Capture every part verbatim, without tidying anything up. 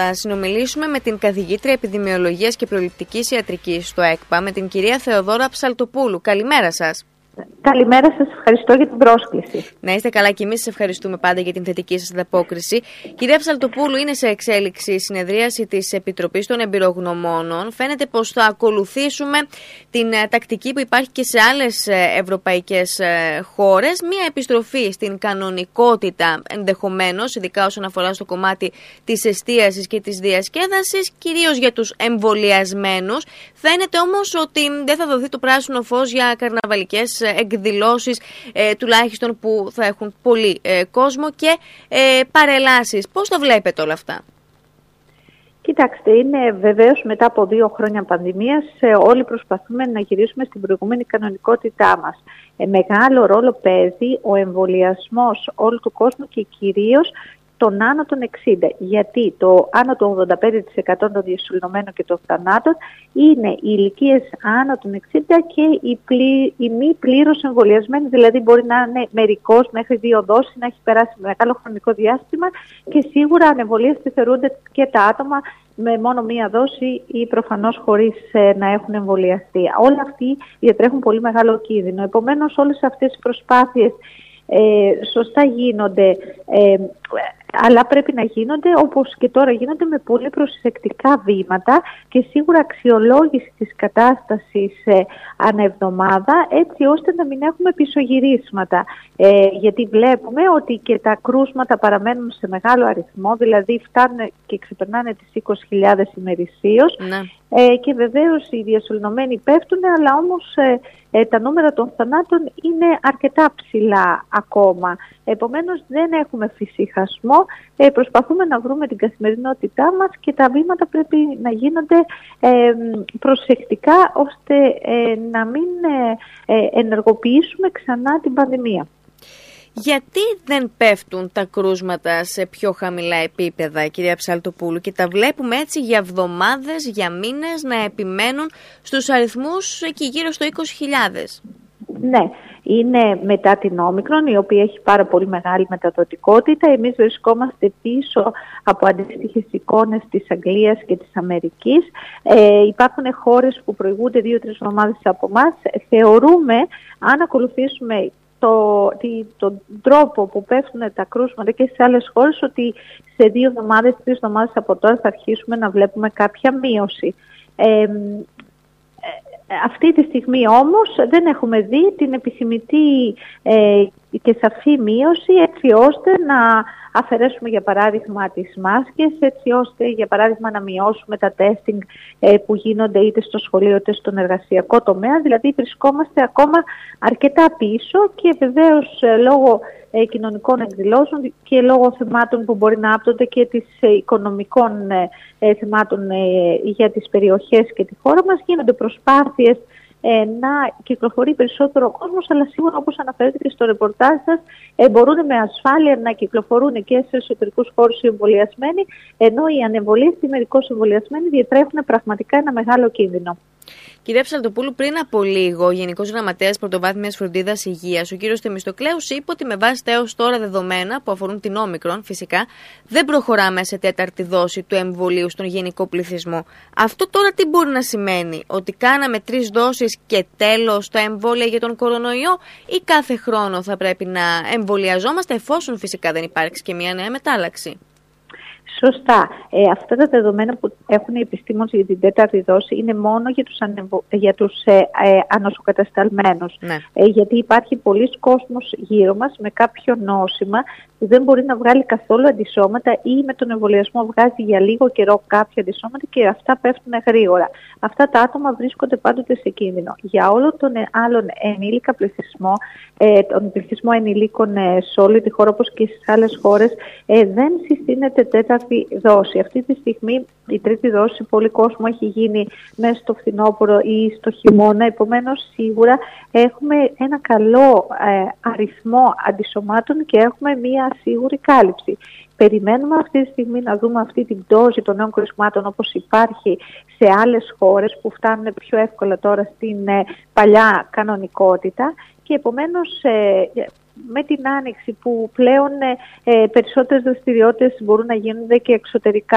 θα συνομιλήσουμε με την καθηγήτρια επιδημιολογίας και προληπτικής ιατρικής στο ΕΚΠΑ, με την κυρία Θεοδώρα Ψαλτοπούλου. Καλημέρα σας. Καλημέρα σας, ευχαριστώ για την πρόσκληση. Να είστε καλά και εμείς σας ευχαριστούμε πάντα για την θετική σας ανταπόκριση. Κυρία Ψαλτοπούλου, είναι σε εξέλιξη η συνεδρίαση της Επιτροπής των Εμπειρογνωμόνων. Φαίνεται πως θα ακολουθήσουμε την τακτική που υπάρχει και σε άλλες ευρωπαϊκές χώρες. Μία επιστροφή στην κανονικότητα ενδεχομένως, ειδικά όσον αφορά στο κομμάτι της εστίασης και της διασκέδασης, κυρίως για τους εμβολιασμένους. Φαίνεται όμως ότι δεν θα δοθεί το πράσινο φως για καρναβαλικές εκδηλώσεις, ε, τουλάχιστον που θα έχουν πολύ ε, κόσμο και ε, παρελάσεις. Πώς τα βλέπετε όλα αυτά? Κοιτάξτε, είναι βεβαίως μετά από δύο χρόνια πανδημίας, ε, όλοι προσπαθούμε να γυρίσουμε στην προηγούμενη κανονικότητά μας. Ε, μεγάλο ρόλο παίζει ο εμβολιασμός όλου του κόσμου και κυρίως των άνω των εξήντα. Γιατί το άνω των ογδόντα πέντε τοις εκατό των διασωληνωμένων και των θανάτων είναι οι ηλικίες άνω των εξήντα και οι, πλη, οι μη πλήρως εμβολιασμένοι, δηλαδή μπορεί να είναι μερικός μέχρι δύο δόσεις, να έχει περάσει μεγάλο χρονικό διάστημα και σίγουρα ανεμβολίαστοι θεωρούνται και τα άτομα με μόνο μία δόση ή προφανώς χωρίς ε, να έχουν εμβολιαστεί. Όλοι αυτοί διατρέχουν πολύ μεγάλο κίνδυνο. Επομένως, όλες αυτές οι προσπάθειες Ε, σωστά γίνονται, ε, αλλά πρέπει να γίνονται όπως και τώρα γίνονται με πολύ προσεκτικά βήματα και σίγουρα αξιολόγηση της κατάστασης ε, ανεβδομάδα, έτσι ώστε να μην έχουμε πισωγυρίσματα. Ε, γιατί βλέπουμε ότι και τα κρούσματα παραμένουν σε μεγάλο αριθμό, δηλαδή φτάνουν και ξεπερνάνε τις είκοσι χιλιάδες ημερησίως. Ναι. Ε, και βεβαίως οι διασωληνωμένοι πέφτουν, αλλά όμως ε, ε, τα νούμερα των θανάτων είναι αρκετά ψηλά ακόμα. Επομένως δεν έχουμε φυσιχασμό, ε, προσπαθούμε να βρούμε την καθημερινότητά μας και τα βήματα πρέπει να γίνονται ε, προσεκτικά ώστε ε, να μην ε, ε, ενεργοποιήσουμε ξανά την πανδημία. Γιατί δεν πέφτουν τα κρούσματα σε πιο χαμηλά επίπεδα, κυρία Ψαλτοπούλου, και τα βλέπουμε έτσι για εβδομάδες, για μήνες να επιμένουν στους αριθμούς εκεί γύρω στο είκοσι χιλιάδες? Ναι, είναι μετά την Όμικρον, η οποία έχει πάρα πολύ μεγάλη μεταδοτικότητα. Εμείς βρισκόμαστε πίσω από αντίστοιχες εικόνες της Αγγλίας και της Αμερικής. Ε, υπάρχουν χώρες που προηγούνται δύο-τρεις εβδομάδες από εμάς. Θεωρούμε, αν ακολουθήσουμε Το, τον τρόπο που πέφτουν τα κρούσματα και σε άλλες χώρες, ότι σε δύο εβδομάδες, τρεις εβδομάδες από τώρα θα αρχίσουμε να βλέπουμε κάποια μείωση. Ε, ε, αυτή τη στιγμή όμως δεν έχουμε δει την επιθυμητή ε, και σαφή μείωση, έτσι ώστε να αφαιρέσουμε για παράδειγμα τις μάσκες, έτσι ώστε για παράδειγμα να μειώσουμε τα τέστινγκ ε, που γίνονται είτε στο σχολείο είτε στον εργασιακό τομέα. Δηλαδή βρισκόμαστε ακόμα αρκετά πίσω και βεβαίως ε, λόγω ε, κοινωνικών εκδηλώσεων και λόγω θεμάτων που μπορεί να άπτονται και της ε, οικονομικών ε, ε, θεμάτων ε, για τις περιοχές και τη χώρα μας, γίνονται προσπάθειες Ε, να κυκλοφορεί περισσότερο ο κόσμος, αλλά σίγουρα όπως αναφέρετε και στο ρεπορτάζ σας, ε, μπορούν με ασφάλεια να κυκλοφορούν και σε εσωτερικούς χώρους οι εμβολιασμένοι, ενώ οι ανεμβολίαστοι μερικώς εμβολιασμένοι διατρέχουν πραγματικά ένα μεγάλο κίνδυνο. Κυρία Ψαλτοπούλου, πριν από λίγο, ο Γενικός Γραμματέας Πρωτοβάθμιας Φροντίδας Υγείας, ο κύριος Θεμιστοκλέους, είπε ότι με βάση τα έως τώρα δεδομένα που αφορούν την Όμικρον, φυσικά, δεν προχωράμε σε τέταρτη δόση του εμβολίου στον γενικό πληθυσμό. Αυτό τώρα τι μπορεί να σημαίνει? Ότι κάναμε τρεις δόσεις και τέλος τα εμβόλια για τον κορονοϊό, ή κάθε χρόνο θα πρέπει να εμβολιαζόμαστε, εφόσον φυσικά δεν υπάρξει και μια νέα μετάλλαξη? Σωστά. Ε, αυτά τα δεδομένα που έχουν οι επιστήμονες για την τέταρτη δόση είναι μόνο για τους, ανεβο... για τους ε, ε, ανοσοκατασταλμένους. Ναι. Ε, γιατί υπάρχει πολλής κόσμος γύρω μας με κάποιο νόσημα που δεν μπορεί να βγάλει καθόλου αντισώματα ή με τον εμβολιασμό βγάζει για λίγο καιρό κάποια αντισώματα και αυτά πέφτουν γρήγορα. Αυτά τα άτομα βρίσκονται πάντοτε σε κίνδυνο. Για όλο τον άλλον ενήλικα πληθυσμό, ε, τον πληθυσμό ενηλίκων ε, σε όλη τη χώρα όπως και στις άλλες χώρες, ε, δεν συστήνεται τέταρτη δόση. Αυτή τη στιγμή η τρίτη δόση πολύ κόσμο έχει γίνει μέσα στο φθινόπωρο ή στο χειμώνα. Επομένως σίγουρα έχουμε ένα καλό ε, αριθμό αντισωμάτων και έχουμε μία σίγουρη κάλυψη. Περιμένουμε αυτή τη στιγμή να δούμε αυτή την πτώση των νέων κρουσμάτων όπως υπάρχει σε άλλες χώρες που φτάνουν πιο εύκολα τώρα στην ε, παλιά κανονικότητα και επομένως ε, με την άνοιξη που πλέον ε, περισσότερες δραστηριότητες μπορούν να γίνονται και εξωτερικά.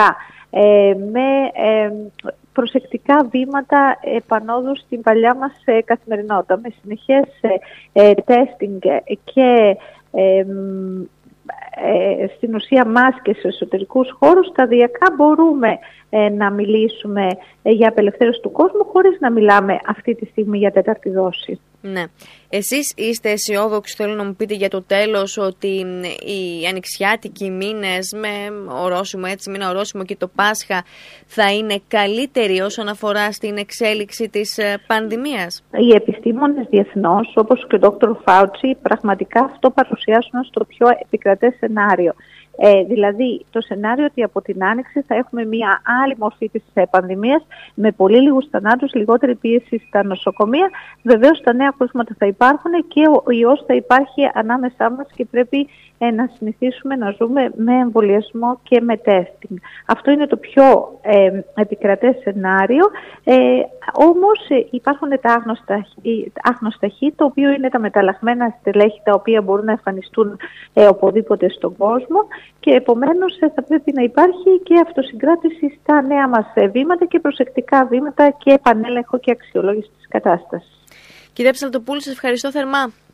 ε, με ε, προσεκτικά βήματα επανόδου στην παλιά μας ε, καθημερινότητα, με συνεχές ε, testing και ε, ε, στην ουσία μάσκες σε εσωτερικούς χώρους, σταδιακά μπορούμε ε, να μιλήσουμε ε, για απελευθέρωση του κόσμου, χωρίς να μιλάμε αυτή τη στιγμή για τέταρτη δόση. Ναι. Εσείς είστε αισιόδοξοι, θέλω να μου πείτε για το τέλος, ότι οι ανοιξιάτικοι μήνες με ορόσημο, έτσι, μήνα ορόσημο και το Πάσχα θα είναι καλύτεροι όσον αφορά στην εξέλιξη της πανδημίας? Οι επιστήμονες διεθνώς, όπως και ο Δόκτωρ Φάουτσι, πραγματικά αυτό παρουσιάσουν στο πιο επικρατές σενάριο. Ε, δηλαδή το σενάριο ότι από την Άνοιξη θα έχουμε μια άλλη μορφή της πανδημίας με πολύ λίγους θανάτους, λιγότερη πίεση στα νοσοκομεία. Βεβαίως τα νέα κρούσματα θα υπάρχουν και ο ιός θα υπάρχει ανάμεσά μας και πρέπει ε, να συνηθίσουμε να ζούμε με εμβολιασμό και με τέστινγκ. Αυτό είναι το πιο ε, επικρατές σενάριο. Ε, όμως ε, υπάρχουν τα άγνωστα, άγνωστα χ, το οποίο είναι τα μεταλλαγμένα στελέχη, τα οποία μπορούν να εμφανιστούν ε, οπουδήποτε στον κόσμο. Και επομένως θα πρέπει να υπάρχει και αυτοσυγκράτηση στα νέα μας βήματα και προσεκτικά βήματα και επανέλεγχο και αξιολόγηση της κατάστασης. Κυρία Ψαλτοπούλου, σας ευχαριστώ θερμά.